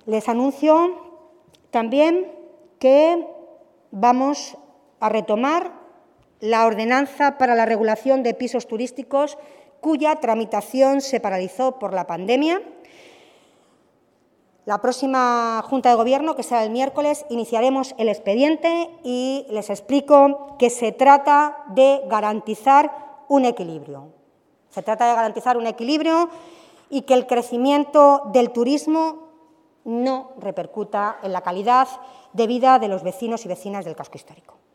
Les anuncio también que vamos a retomar la ordenanza para la regulación de pisos turísticos, cuya tramitación se paralizó por la pandemia. La próxima Junta de Gobierno, que será el miércoles, iniciaremos el expediente y les explico que se trata de garantizar un equilibrio. Se trata de garantizar un equilibrio y que el crecimiento del turismo no repercuta en la calidad de vida de los vecinos y vecinas del casco histórico.